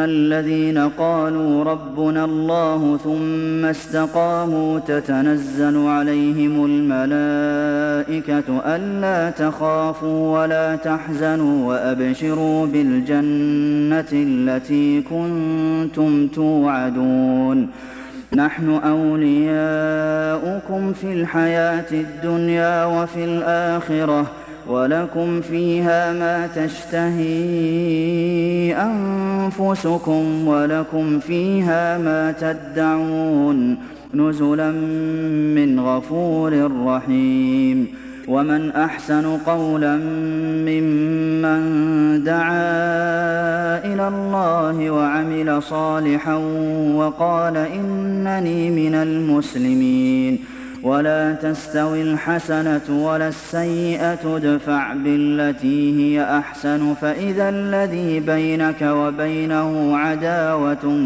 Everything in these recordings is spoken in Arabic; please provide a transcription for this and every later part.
الذين قالوا ربنا الله ثم استقاموا تتنزل عليهم الملائكة ألا تخافوا ولا تحزنوا وأبشروا بالجنة التي كنتم توعدون نحن أولياؤكم في الحياة الدنيا وفي الآخرة ولكم فيها ما تشتهي أنفسكم ولكم فيها ما تدعون نزلا من غفور رحيم ومن أحسن قولا ممن دعا إلى الله وعمل صالحا وقال إنني من المسلمين ولا تستوي الحسنة ولا السيئة ادفع بالتي هي أحسن فإذا الذي بينك وبينه عداوة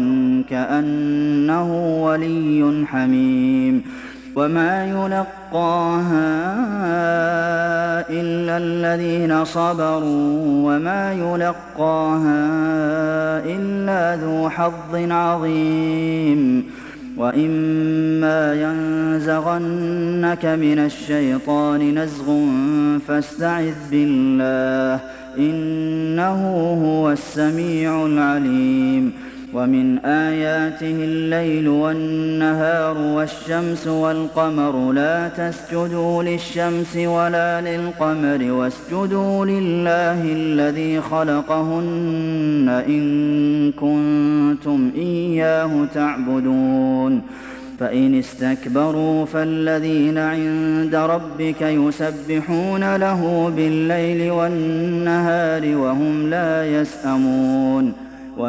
كأنه ولي حميم وما يلقاها إلا الذين صبروا وما يلقاها إلا ذو حظ عظيم وإما ينزغنك من الشيطان نزغ فاستعذ بالله إنه هو السميع العليم ومن آياته الليل والنهار والشمس والقمر لا تسجدوا للشمس ولا للقمر واسجدوا لله الذي خلقهن إن كنتم إياه تعبدون فإن استكبروا فالذين عند ربك يسبحون له بالليل والنهار وهم لا يسأمون